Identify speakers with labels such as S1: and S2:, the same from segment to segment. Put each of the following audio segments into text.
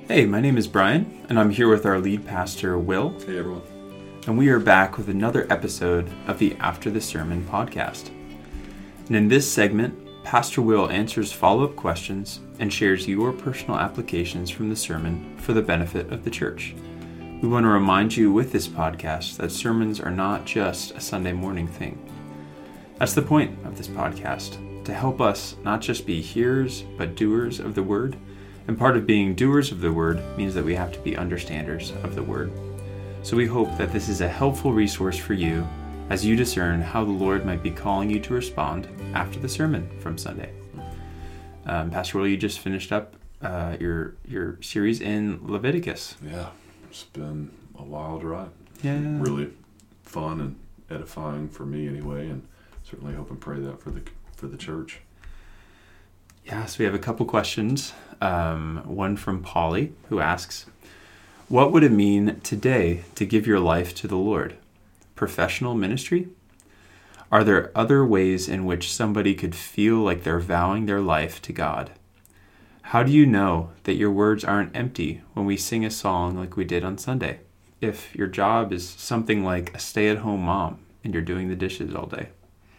S1: Hey, my name is Brian, and I'm here with our lead pastor, Will.
S2: Hey, everyone.
S1: And we are back with another episode of the After the Sermon podcast. And in this segment, Pastor Will answers follow-up questions and shares your personal applications from the sermon for the benefit of the church. We want to remind you with this podcast that sermons are not just a Sunday morning thing. That's the point of this podcast, to help us not just be hearers, but doers of the word. And part of being doers of the word means that we have to be understanders of the word. So we hope that this is a helpful resource for you as you discern how the Lord might be calling you to respond after the sermon from Sunday. Pastor Will, you just finished up your series in Leviticus.
S2: Yeah, it's been a wild ride.
S1: Yeah.
S2: Really fun and edifying for me anyway, and certainly hope and pray that for the church.
S1: Yeah, so we have a couple questions. One from Polly, who asks, what would it mean today to give your life to the Lord? Professional ministry? Are there other ways in which somebody could feel like they're vowing their life to God? How do you know that your words aren't empty when we sing a song like we did on Sunday? If your job is something like a stay-at-home mom and you're doing the dishes all day.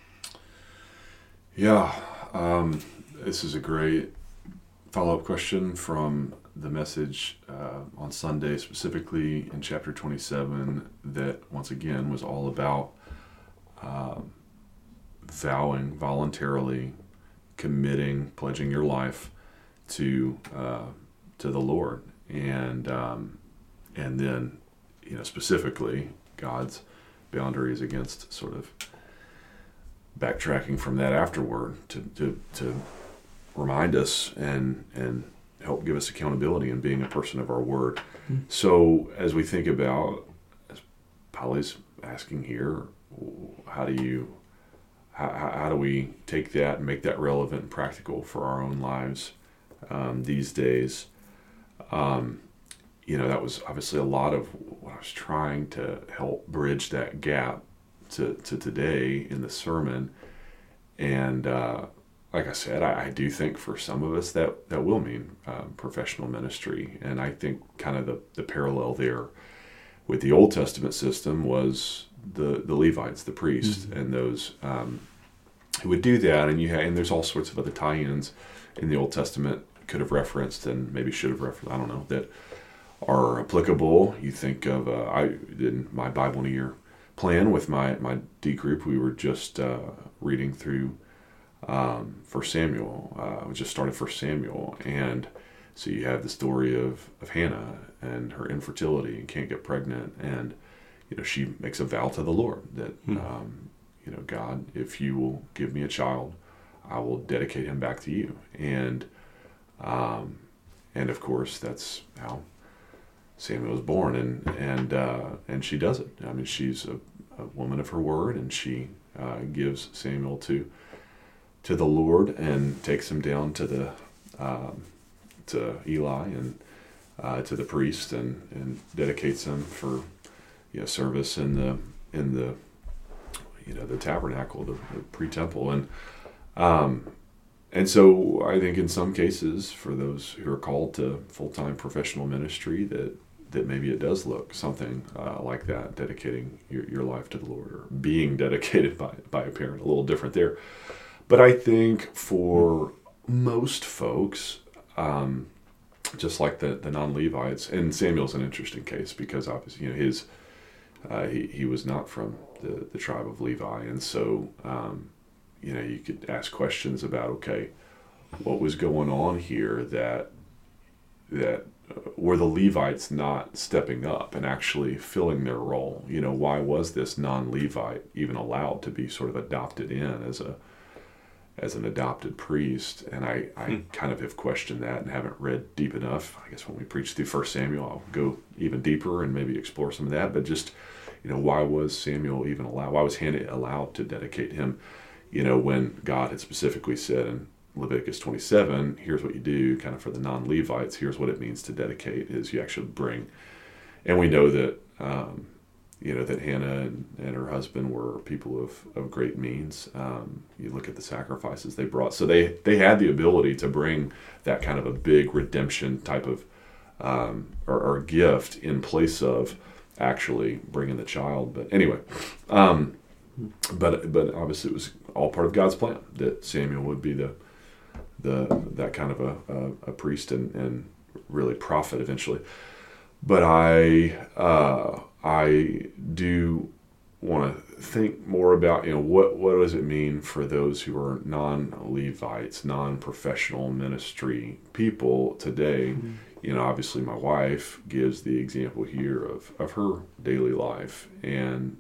S2: Yeah, this is a great follow-up question from the message on Sunday, specifically in chapter 27, that once again was all about vowing, voluntarily committing, pledging your life to the Lord, and then specifically God's boundaries against sort of backtracking from that afterward to remind us and help give us accountability in being a person of our word. Mm-hmm. So as we think about, as Polly's asking here, how do we take that and make that relevant and practical for our own lives these days? That was obviously a lot of what I was trying to help bridge that gap to today in the sermon. And like I said, I do think for some of us that will mean professional ministry. And I think kind of the parallel there with the Old Testament system was the Levites, the priests, mm-hmm. and those who would do that. And there's all sorts of other tie-ins in the Old Testament could have referenced and maybe should have referenced, I don't know, that are applicable. You think of, I did my Bible in a Year plan with my D group. We were just reading through 1 Samuel. We just started 1 Samuel, and so you have the story of Hannah and her infertility and can't get pregnant, and she makes a vow to the Lord that God, if you will give me a child, I will dedicate him back to you. And of course that's how Samuel was born, and she does it. I mean, she's a woman of her word, and she gives Samuel to the Lord and takes him down to Eli and to the priest and dedicates him for service in the tabernacle, the pre-temple, and so I think in some cases for those who are called to full-time professional ministry that maybe it does look something like that, dedicating your life to the Lord, or being dedicated by a parent, a little different there. But I think for most folks, just like the non-Levites, and Samuel's an interesting case because obviously he was not from the tribe of Levi, and so you could ask questions about, okay, what was going on here that were the Levites not stepping up and actually filling their role? Why was this non-Levite even allowed to be sort of adopted in as an adopted priest? And I kind of have questioned that and haven't read deep enough. I guess when we preach through 1 Samuel, I'll go even deeper and maybe explore some of that. But just, why was Samuel even allowed? Why was Hannah allowed to dedicate him? When God had specifically said in Leviticus 27, here's what you do kind of for the non-Levites, here's what it means to dedicate, is you actually bring. And we know that that Hannah and her husband were people of great means. You look at the sacrifices they brought. So they had the ability to bring that kind of a big redemption type of or gift in place of actually bringing the child. But anyway, but obviously it was all part of God's plan that Samuel would be that kind of a priest and really prophet eventually. But I do want to think more about, what does it mean for those who are non-Levites, non-professional ministry people today. Mm-hmm. Obviously my wife gives the example here of her daily life, and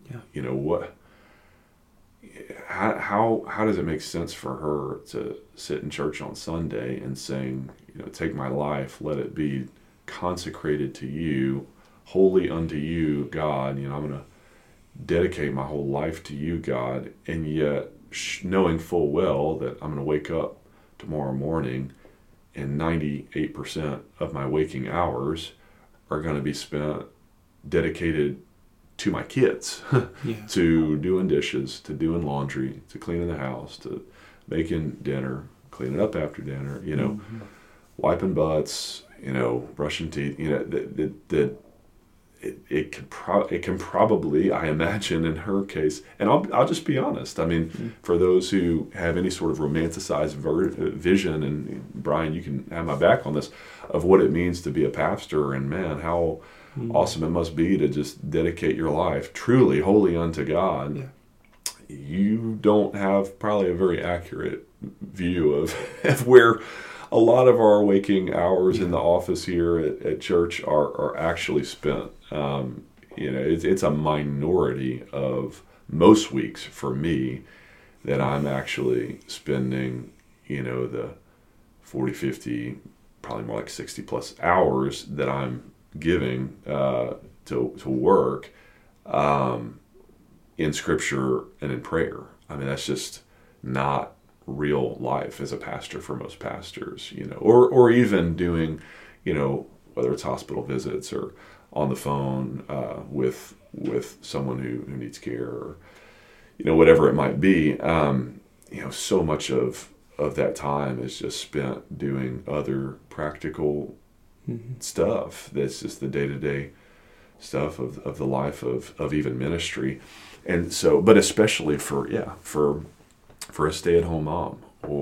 S2: how does it make sense for her to sit in church on Sunday and saying, take my life, let it be consecrated to you, holy unto you, God. I'm going to dedicate my whole life to you, God, and yet knowing full well that I'm going to wake up tomorrow morning and 98% of my waking hours are going to be spent dedicated to my kids, to doing dishes, to doing laundry, to cleaning the house, to making dinner, cleaning up after dinner, mm-hmm. wiping butts, brushing teeth, it can probably, I imagine in her case, and I'll just be honest. I mean, mm-hmm. for those who have any sort of romanticized vision, and Brian, you can have my back on this, of what it means to be a pastor, and man, how mm-hmm. awesome it must be to just dedicate your life truly wholly unto God. Yeah. You don't have probably a very accurate view of where a lot of our waking hours in the office here at church are actually spent. It's a minority of most weeks for me that I'm actually spending, the 40, 50, probably more like 60 plus hours that I'm giving to work in Scripture and in prayer. I mean, that's just not real life as a pastor for most pastors, or even doing, whether it's hospital visits or on the phone with someone who needs care, or whatever it might be. So much of that time is just spent doing other practical mm-hmm. stuff that's just the day-to-day stuff of the life of even ministry. And so, but especially for a stay-at-home mom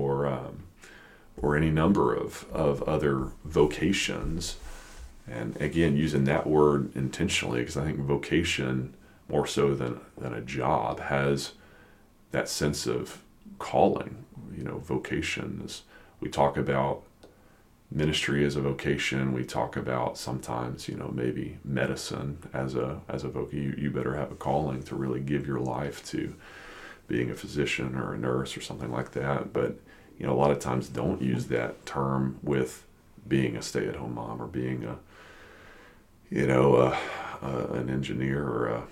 S2: or any number of other vocations. And again, using that word intentionally, because I think vocation, more so than a job, has that sense of calling. Vocation is, we talk about ministry as a vocation. We talk about sometimes, maybe medicine as a vocation. You better have a calling to really give your life to being a physician or a nurse or something like that. But, a lot of times don't use that term with being a stay-at-home mom or being an engineer or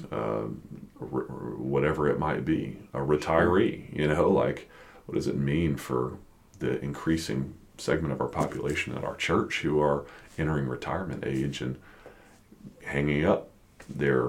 S2: whatever it might be, a retiree, like what does it mean for the increasing segment of our population at our church who are entering retirement age and hanging up their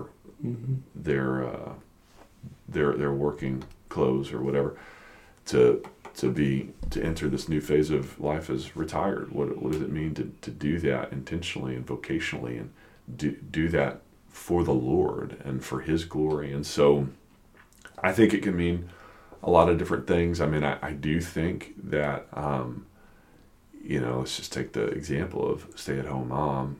S2: working clothes or whatever to enter this new phase of life as retired. What does it mean to do that intentionally and vocationally, and do that for the Lord and for His glory? And so I think it can mean a lot of different things. I mean, I do think that let's just take the example of stay-at-home mom,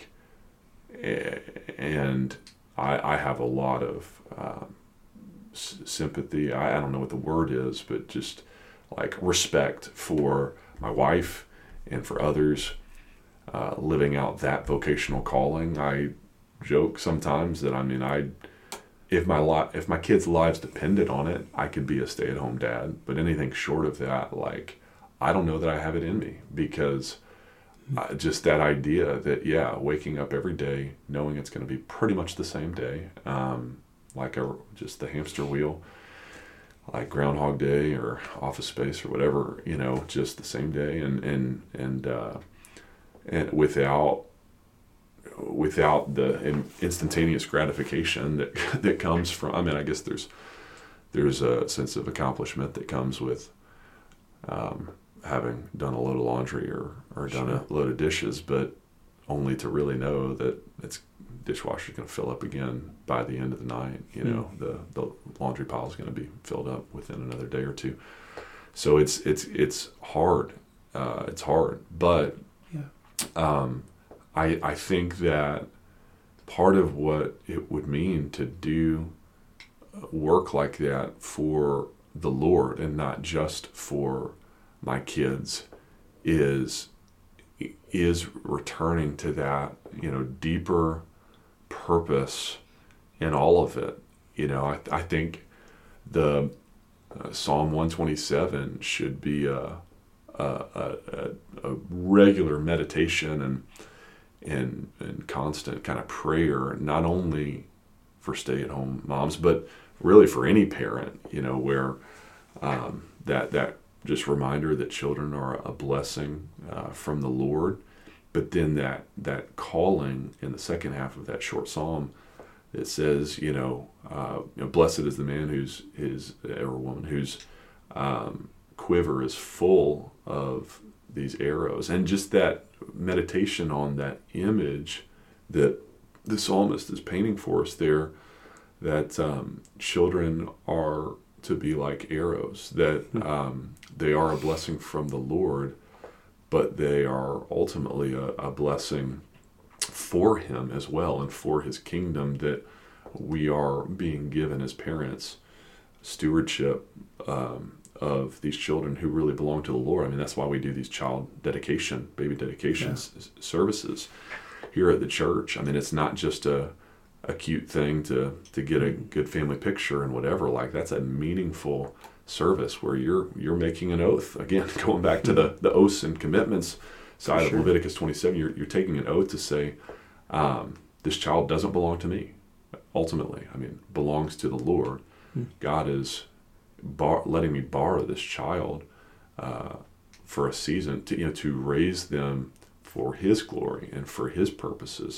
S2: and I have a lot of sympathy. I don't know what the word is, but just respect for my wife and for others living out that vocational calling. I joke sometimes that if my kids' lives depended on it, I could be a stay-at-home dad. But anything short of that, I don't know that I have it in me, because just that idea that waking up every day knowing it's going to be pretty much the same day, just the hamster wheel, like Groundhog Day or Office Space or whatever, just the same day, and without the instantaneous gratification that comes from. I mean, I guess there's a sense of accomplishment that comes with having done a load of laundry or done a load of dishes, but only to really know that it's dishwasher's going to fill up again by the end of the night. The laundry pile is going to be filled up within another day or two. So it's hard. It's hard, but I think that part of what it would mean to do work like that for the Lord and not just for my kids is returning to that, deeper purpose in all of it. I think the Psalm 127 should be a regular meditation and constant kind of prayer, not only for stay-at-home moms, but really for any parent, where that just reminder that children are a blessing from the Lord, but then that calling in the second half of that short psalm that says, blessed is the man or woman whose quiver is full of these arrows, and just that meditation on that image that the psalmist is painting for us there, that children are to be like arrows, that they are a blessing from the Lord, but they are ultimately a blessing for him as well and for his kingdom, that we are being given as parents stewardship of these children who really belong to the Lord. I mean, that's why we do these baby dedication services here at the church. I mean, it's not just a cute thing to get a good family picture and whatever. Like, that's a meaningful service where you're making an oath. Again, going back to the oaths and commitments side of Leviticus 27, you're taking an oath to say, this child doesn't belong to me. Ultimately, I mean, belongs to the Lord. God is letting me borrow this child for a season to raise them for his glory and for his purposes,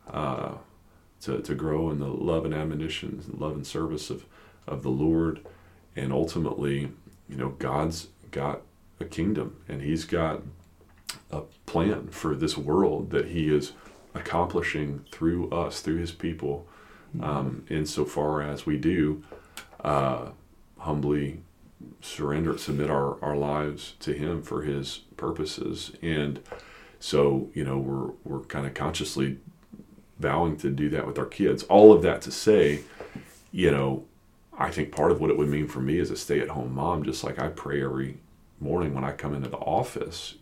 S2: to grow in the love and admonition, love and service of the Lord. And ultimately, God's got a kingdom, and he's got a plan for this world that he is accomplishing through us, through his people, insofar as we do humbly submit our lives to him for his purposes. And so, we're kind of consciously vowing to do that with our kids. All of that to say, I think part of what it would mean for me as a stay-at-home mom, just like I pray every morning when I come into the office,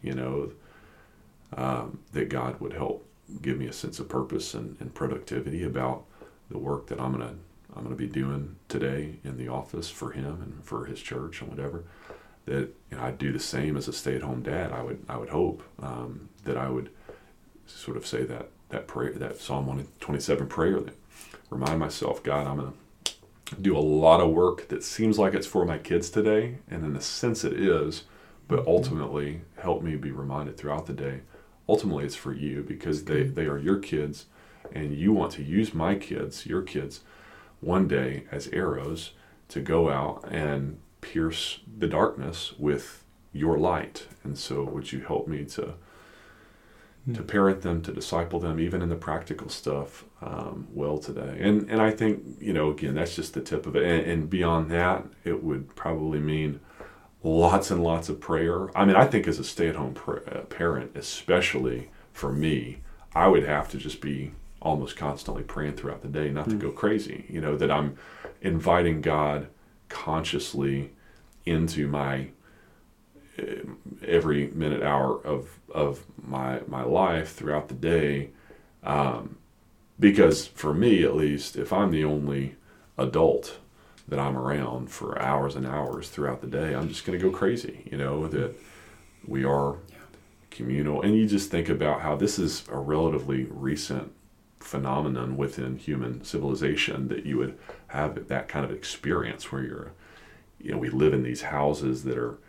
S2: that God would help give me a sense of purpose and productivity about the work that I'm gonna be doing today in the office for him and for his church and whatever. That I'd do the same as a stay-at-home dad. I would hope that I would sort of say that prayer, that Psalm 127 prayer, that remind myself, God, I'm gonna do a lot of work that seems like it's for my kids today, and in a sense it is, but ultimately help me be reminded throughout the day, ultimately it's for you, because they are your kids, and you want to use my kids, your kids, one day as arrows to go out and pierce the darkness with your light. And so would you help me to parent them, to disciple them, even in the practical stuff, well today. And I think, again, that's just the tip of it. And beyond that, it would probably mean lots and lots of prayer. I mean, I think as a stay-at-home parent, especially for me, I would have to just be almost constantly praying throughout the day, not to go crazy, that I'm inviting God consciously into my every minute, hour of my life throughout the day, because for me, at least, if I'm the only adult that I'm around for hours and hours throughout the day, I'm just going to go crazy, that we are communal. And you just think about how this is a relatively recent phenomenon within human civilization, that you would have that kind of experience where we live in these houses that are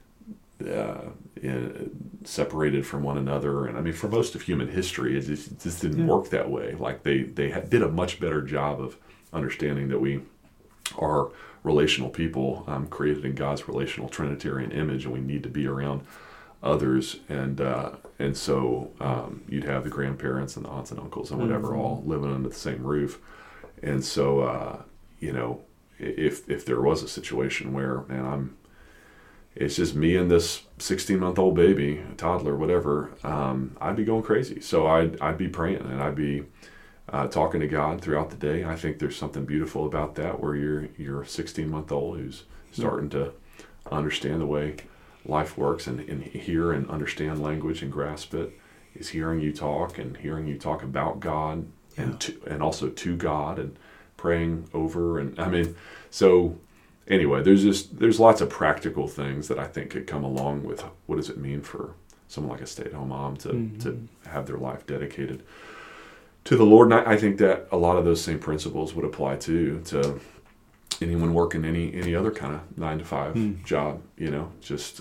S2: separated from one another. And I mean, for most of human history, it just didn't work that way. Like they did a much better job of understanding that we are relational people, created in God's relational Trinitarian image, and we need to be around others, and so you'd have the grandparents and the aunts and uncles and whatever all living under the same roof. And so if there was a situation where, man, it's just me and this 16-month-old baby, toddler, whatever, I'd be going crazy. So I'd be praying, and I'd be talking to God throughout the day. I think there's something beautiful about that, where you're a 16-month-old who's starting to understand the way life works and hear and understand language and grasp it. Is hearing you talk and hearing you talk about God and also to God and praying over. And I mean, so anyway, there's lots of practical things that I think could come along with what does it mean for someone like a stay-at-home mom to have their life dedicated to the Lord. And I think that a lot of those same principles would apply to anyone working any other kind of 9-to-5 job, just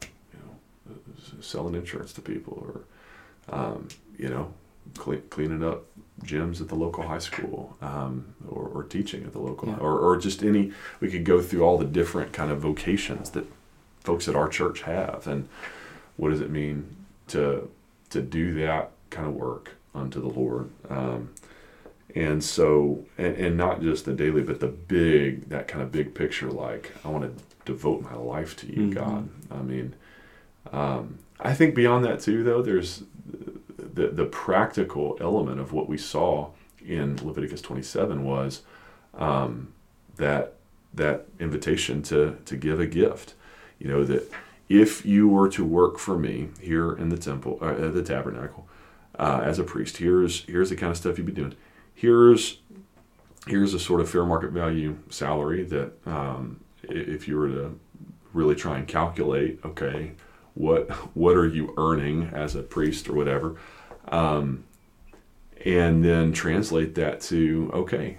S2: selling insurance to people, or cleaning up gyms at the local high school, or teaching at the local, or just we could go through all the different kind of vocations that folks at our church have, and what does it mean to do that kind of work unto the Lord. And so, and not just the daily, but that kind of big picture, like, I want to devote my life to you, God. I mean, I think beyond that too, though, there's the practical element of what we saw in Leviticus 27 was that invitation to give a gift. That if you were to work for me here in the temple, the tabernacle, as a priest, here's the kind of stuff you'd be doing. Here's a sort of fair market value salary that if you were to really try and calculate, okay, what are you earning as a priest or whatever, and then translate that to, okay,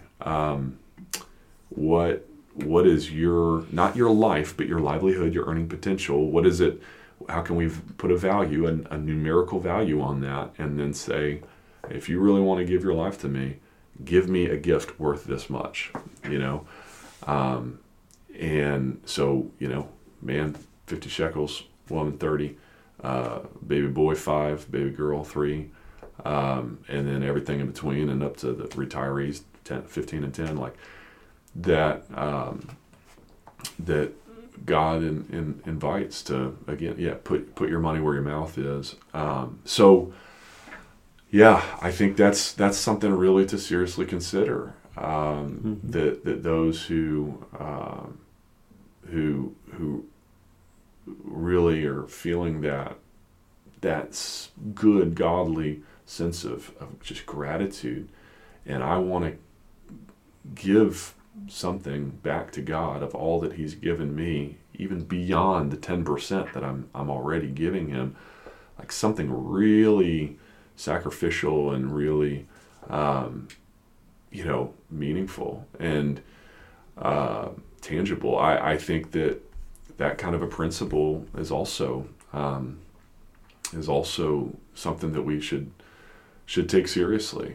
S2: what is not your life, but your livelihood, your earning potential? What is it? How can we put a numerical value on that, and then say, if you really want to give your life to me, give me a gift worth this much, and so, man, 50 shekels, woman 30, baby boy 5, baby girl 3, and then everything in between, and up to the retirees 10, 15 and 10, like that, that God invites to, again, put your money where your mouth is. So I think that's something really to seriously consider. That those who really are feeling that good, godly sense of just gratitude, and I want to give something back to God of all that He's given me, even beyond the 10% that I'm already giving Him, like something really sacrificial and really meaningful and tangible. I think that kind of a principle is also something that we should take seriously.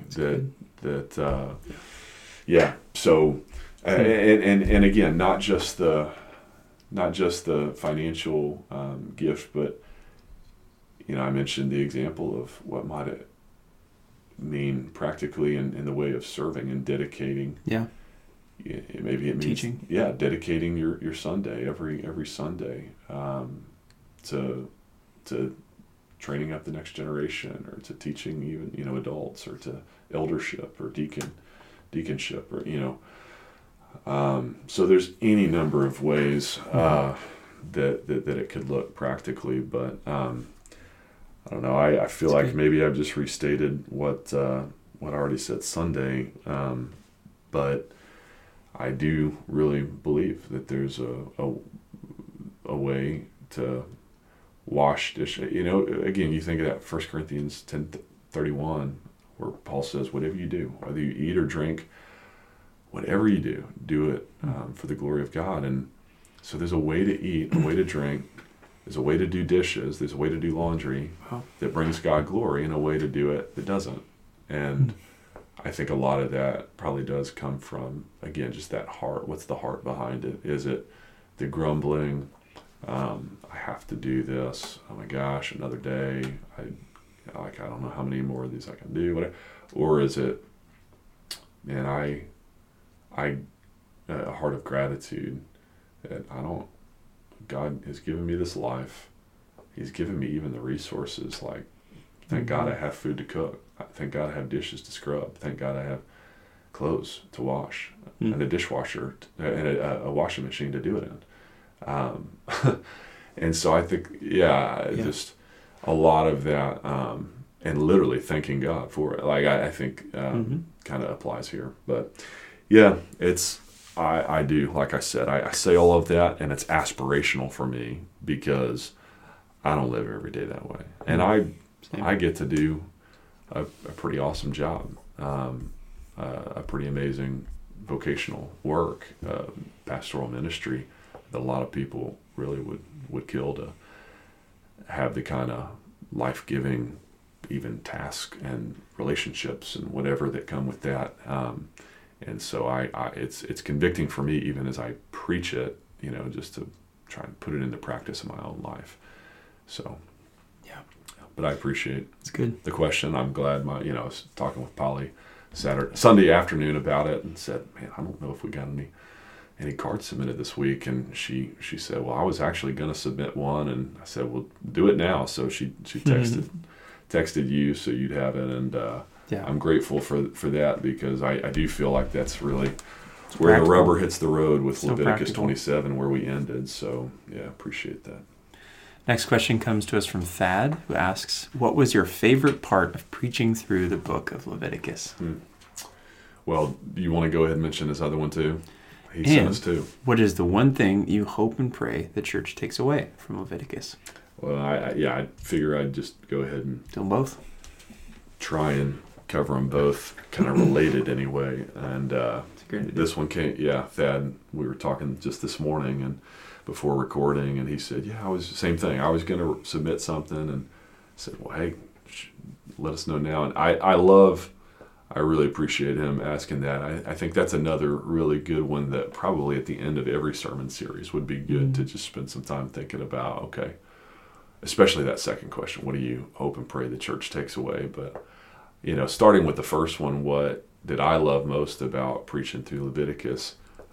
S2: So and again, not just the financial gift, but I mentioned the example of what might it mean practically in the way of serving and dedicating. Maybe it means teaching. Dedicating your Sunday every Sunday to training up the next generation, or to teaching even adults, or to eldership or deaconship, or so there's any number of ways that it could look practically, but I don't know. I feel like maybe I've just restated what I already said Sunday, but I do really believe that there's a way to wash dishes. Again, you think of that 1 Corinthians 10:31, where Paul says, whatever you do, whether you eat or drink, whatever you do it for the glory of God. And so there's a way to eat, a way to drink, there's a way to do dishes, there's a way to do laundry that brings God glory, and a way to do it that doesn't. And I think a lot of that probably does come from, again, just that heart. What's the heart behind it? Is it the grumbling, I have to do this. Oh my gosh, another day. I don't know how many more of these I can do. Whatever. Or is it, man, a heart of gratitude that God has given me this life. He's given me even the resources. Like, thank God I have food to cook. Thank God I have dishes to scrub. Thank God I have clothes to wash and a dishwasher and a washing machine to do it in. And so I think, just a lot of that, and literally thanking God for it. Like, I think kind of applies here. But yeah, I do, like I said, I say all of that, and it's aspirational for me because I don't live every day that way. And I get to do a pretty awesome job, a pretty amazing vocational work, pastoral ministry that a lot of people really would kill to have the kind of life-giving even task and relationships and whatever that come with that. And so it's convicting for me even as I preach it, just to try and put it into practice in my own life. So,
S1: yeah.
S2: But I appreciate
S1: it's good
S2: the question. I'm glad I was talking with Polly Sunday afternoon about it and said, man, I don't know if we got any cards submitted this week. And she said, well, I was actually going to submit one. And I said, well, do it now. So she texted you so you'd have it. And I'm grateful for that because I do feel like that's really where practical. The rubber hits the road with Leviticus 27 where we ended. So, yeah, appreciate that.
S1: Next question comes to us from Thad, who asks, what was your favorite part of preaching through the book of Leviticus?
S2: Well, do you want to go ahead and mention this other one too? He sent us two.
S1: What is the one thing you hope and pray the church takes away from Leviticus?
S2: Well, I figure I'd just go ahead and
S1: do them both.
S2: Try and cover them both, kind of related anyway. And this one came, Thad, we were talking just this morning and before recording, and he said, same thing. I was going to submit something, and I said, well, hey, let us know now. And I really appreciate him asking that. I think that's another really good one that probably at the end of every sermon series would be good to just spend some time thinking about, okay, especially that second question, what do you hope and pray the church takes away? But, starting with the first one, what did I love most about preaching through Leviticus?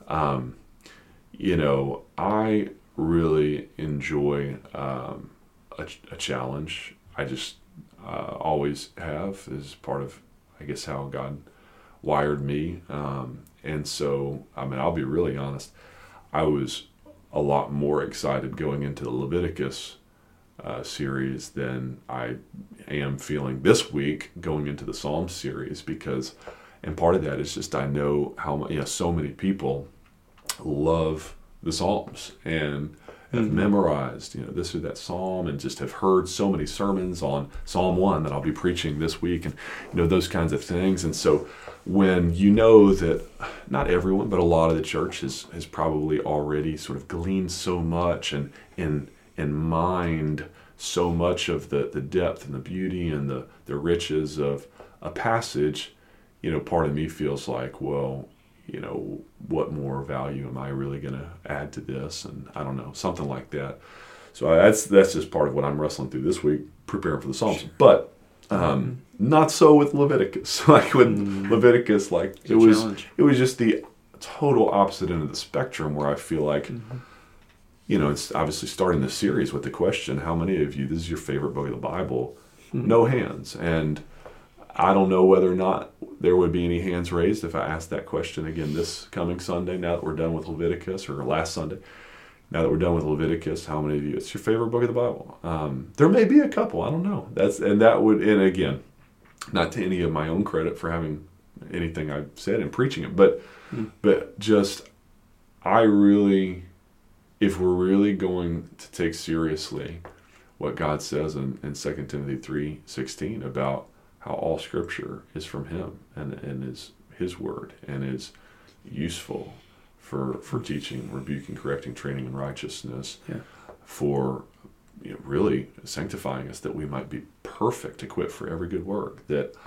S2: I really enjoy a challenge. I just always have as part of, I guess, how God wired me. And so, I'll be really honest. I was a lot more excited going into the Leviticus series than I am feeling this week going into the Psalms series because, and part of that is just I know how so many people love the Psalms and have memorized, this or that Psalm and just have heard so many sermons on Psalm 1 that I'll be preaching this week and, those kinds of things. And so when that not everyone, but a lot of the church has probably already sort of gleaned so much and mined so much of the depth and the beauty and the riches of a passage, part of me feels like, well, what more value am I really going to add to this? And I don't know, something like that. So that's just part of what I'm wrestling through this week, preparing for the Psalms. Sure. But not so with Leviticus. Like with Leviticus, like it was just the total opposite end of the spectrum where I feel like, it's obviously starting the series with the question, how many of you, this is your favorite book of the Bible? No hands. And I don't know whether or not there would be any hands raised if I asked that question again this coming Sunday, now that we're done with Leviticus, or last Sunday, now that we're done with Leviticus, how many of you, it's your favorite book of the Bible? There may be a couple, I don't know. And again, not to any of my own credit for having anything I've said in preaching it, but just, if we're really going to take seriously what God says in 2 Timothy 3:16 about how all Scripture is from Him and is His Word and is useful for teaching, rebuking, correcting, training in righteousness, for really sanctifying us that we might be perfect, equipped for every good work.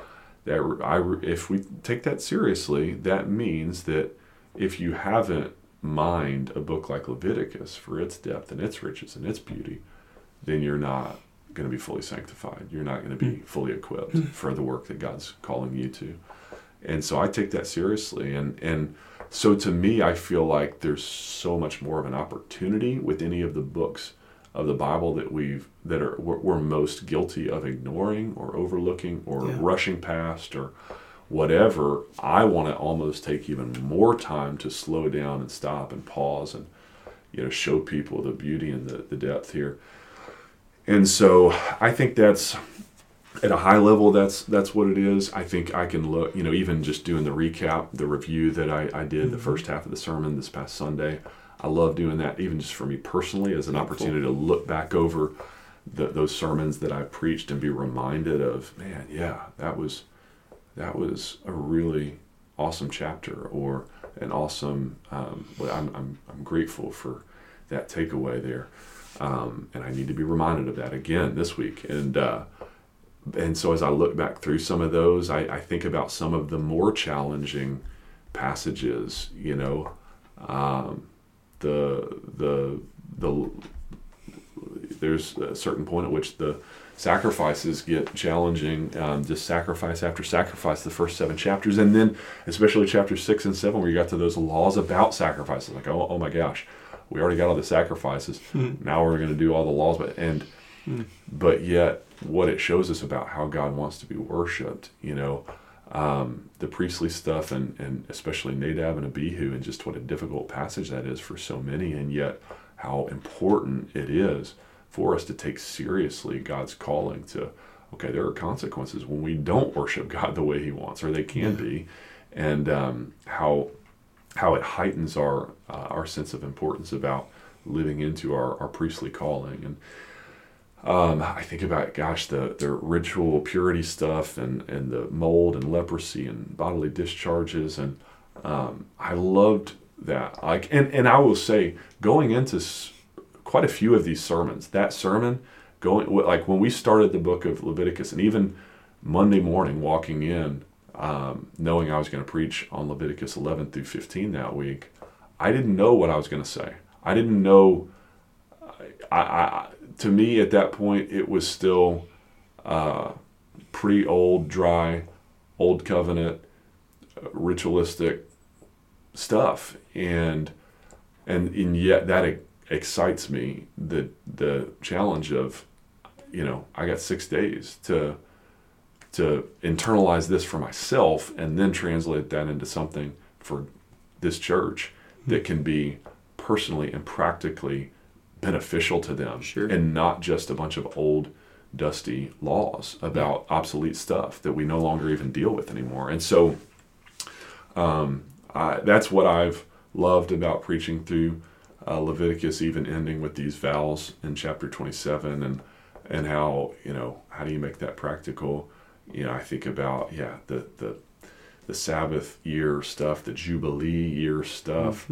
S2: If we take that seriously, that means that if you haven't mind a book like Leviticus for its depth and its riches and its beauty, then you're not going to be fully sanctified. You're not going to be fully equipped for the work that God's calling you to. And so I take that seriously. And so to me, I feel like there's so much more of an opportunity with any of the books of the Bible that we're most guilty of ignoring or overlooking or rushing past or whatever. I want to almost take even more time to slow down and stop and pause and, show people the beauty and the depth here. And so I think that's, at a high level, that's what it is. I think I can look, even just doing the recap, the review that I did the first half of the sermon this past Sunday. I love doing that, even just for me personally, as an opportunity to look back over those sermons that I preached and be reminded of, man, yeah, that was a really awesome chapter, or an awesome. I'm grateful for that takeaway there, and I need to be reminded of that again this week. And so as I look back through some of those, I think about some of the more challenging passages. There's a certain point at which the sacrifices get challenging, just sacrifice after sacrifice, the first 7 chapters, and then especially chapters 6 and 7, where you got to those laws about sacrifices. Like, oh my gosh, we already got all the sacrifices. Now we're going to do all the laws, but yet what it shows us about how God wants to be worshipped, the priestly stuff, and especially Nadab and Abihu, and just what a difficult passage that is for so many, and yet how important it is for us to take seriously God's calling to, okay, there are consequences when we don't worship God the way he wants, or they can be, and how it heightens our sense of importance about living into our priestly calling. And I think about, the ritual purity stuff and the mold and leprosy and bodily discharges, and I loved that. And I will say, going into quite a few of these sermons, that sermon, like when we started the book of Leviticus, and even Monday morning walking in, knowing I was going to preach on Leviticus 11 through 15 that week, I didn't know what I was going to say. I didn't know. To me, at that point, it was still pretty old, dry, old covenant, ritualistic stuff, and yet that excites me. The challenge of, I got 6 days to internalize this for myself, and then translate that into something for this church that can be personally and practically beneficial to them, and not just a bunch of old, dusty laws about obsolete stuff that we no longer even deal with anymore. And so that's what I've loved about preaching through Leviticus, even ending with these vows in chapter 27, and how do you make that practical? I think about the Sabbath year stuff, the Jubilee year stuff.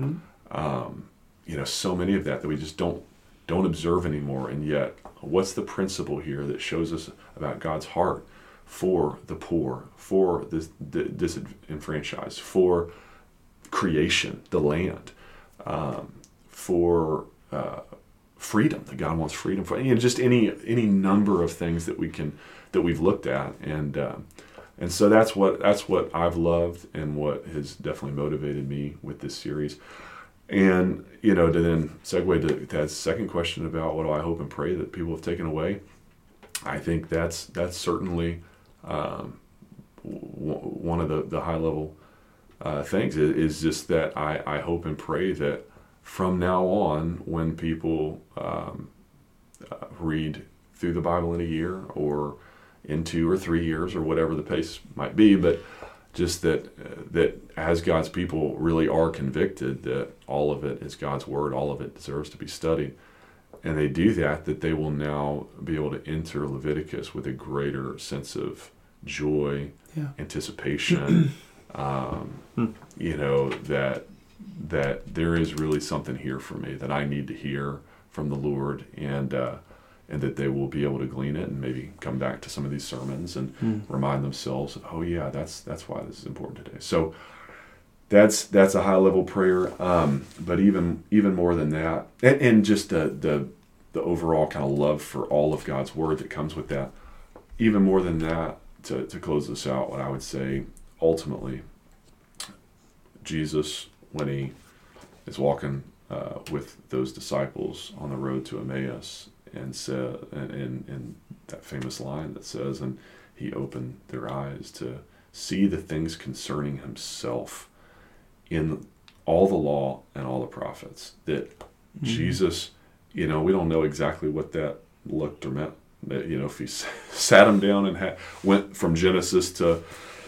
S2: So many of that we just don't observe anymore. And yet, what's the principle here that shows us about God's heart for the poor, for the disenfranchised, for creation, the land, for freedom, that God wants freedom for, just any number of things that we've looked at, and so that's what I've loved, and what has definitely motivated me with this series. And to then segue to Thad's second question about what do I hope and pray that people have taken away, I think that's certainly one of the high level things is just that I hope and pray that from now on, when people read through the Bible in a year, or in 2 or 3 years, or whatever the pace might be, but just that as God's people really are convicted that all of it is God's word, all of it deserves to be studied, and they do that they will now be able to enter Leviticus with a greater sense of joy, anticipation, that there is really something here for me that I need to hear from the Lord, and that they will be able to glean it and maybe come back to some of these sermons and remind themselves, oh yeah, that's why this is important today. So that's a high level prayer. But even more than that, and just the overall kind of love for all of God's word that comes with that. Even more than that, to close this out, what I would say ultimately, Jesus, when he is walking with those disciples on the road to Emmaus, and said, and that famous line that says, and he opened their eyes to see the things concerning himself in all the law and all the prophets. That Jesus, we don't know exactly what that looked or meant. If he sat him down and went from Genesis to,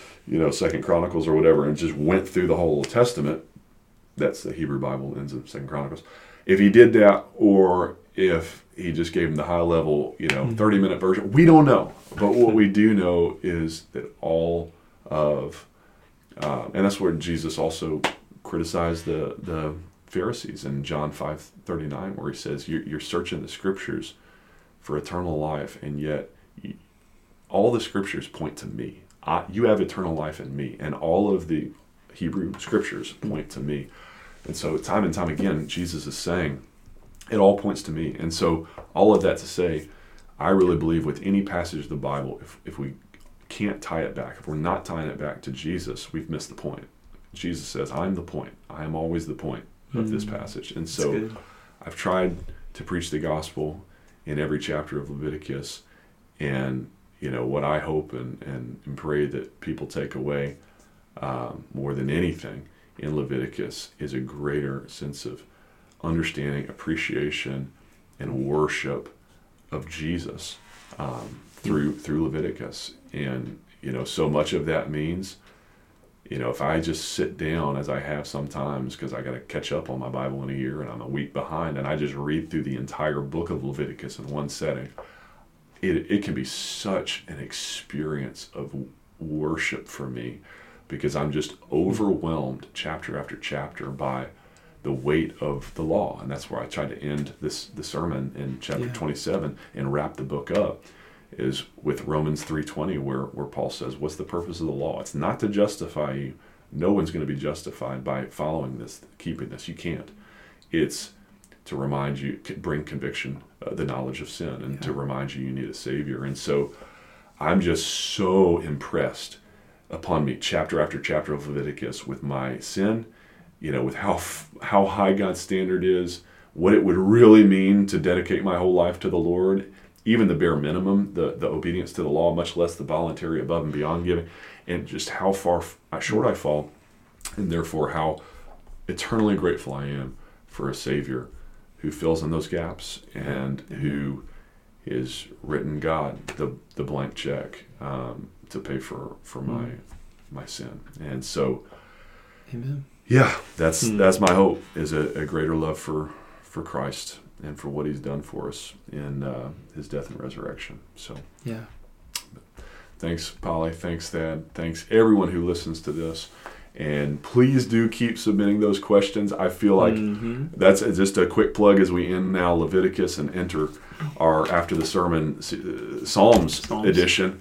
S2: 2 Chronicles or whatever, and just went through the whole Old Testament. That's the Hebrew Bible, ends in 2 Chronicles. If he did that, or if he just gave him the high level, 30-minute version, we don't know. But what we do know is that all of, and that's where Jesus also criticized the Pharisees in John 5:39, where he says, you're searching the scriptures for eternal life, and yet all the scriptures point to me. You have eternal life in me, and all of the Hebrew scriptures point to me. And so time and time again, Jesus is saying, it all points to me. And so all of that to say, I really believe with any passage of the Bible, if we can't tie it back, if we're not tying it back to Jesus, we've missed the point. Jesus says, I'm the point. I am always the point of this passage. And so I've tried to preach the gospel in every chapter of Leviticus, and what I hope and pray that people take away more than anything in Leviticus is a greater sense of understanding, appreciation, and worship of Jesus through Leviticus. And so much of that means, if I just sit down, as I have sometimes, because I got to catch up on my Bible in a year and I'm a week behind, and I just read through the entire book of Leviticus in one setting, it can be such an experience of worship for me, because I'm just overwhelmed chapter after chapter by the weight of the law. And that's where I tried to end the sermon in chapter 27 and wrap the book up, is with Romans 3:20, where Paul says, what's the purpose of the law? It's not to justify you. No one's going to be justified by following this, keeping this. You can't. It's to remind you, bring conviction, the knowledge of sin, and to remind you need a Savior. And so I'm just so impressed upon me, chapter after chapter of Leviticus, with my sin, with how high God's standard is, what it would really mean to dedicate my whole life to the Lord, even the bare minimum, the obedience to the law, much less the voluntary above and beyond giving, and just how far short I fall, and therefore how eternally grateful I am for a Savior who fills in those gaps and who is written God the blank check to pay for my sin. And so,
S1: Amen.
S2: Yeah, that's my hope, is a greater love for Christ and for what he's done for us in his death and resurrection. So
S1: yeah.
S2: Thanks, Polly. Thanks, Thad. Thanks, everyone who listens to this. And please do keep submitting those questions. I feel like that's just a quick plug as we end now Leviticus and enter our After the Sermon Psalms edition.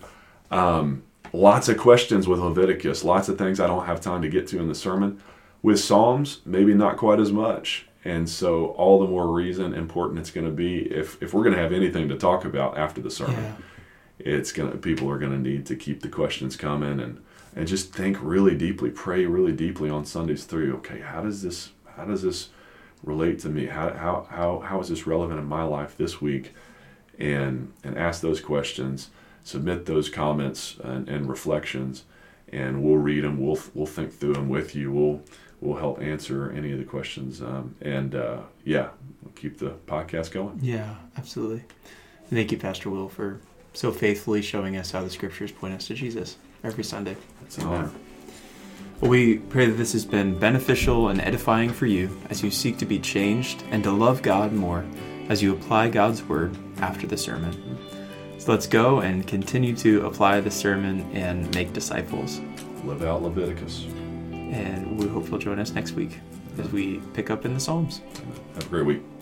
S2: Lots of questions with Leviticus. Lots of things I don't have time to get to in the sermon. With Psalms, maybe not quite as much. And so all the more reason important it's going to be if we're going to have anything to talk about after the sermon. Yeah. People are going to need to keep the questions coming and just think really deeply, pray really deeply on Sundays through. Okay, how does this relate to me? How is this relevant in my life this week? And ask those questions, submit those comments and reflections, and we'll read them. We'll think through them with you. We'll help answer any of the questions. We'll keep the podcast going.
S1: Yeah, absolutely. Thank you, Pastor Will, for so faithfully showing us how the Scriptures point us to Jesus every Sunday.
S2: It's an honor.
S1: Well, we pray that this has been beneficial and edifying for you as you seek to be changed and to love God more as you apply God's Word after the sermon. So let's go and continue to apply the sermon and make disciples.
S2: Live out Leviticus.
S1: And we hope you'll join us next week as we pick up in the Psalms.
S2: Have a great week.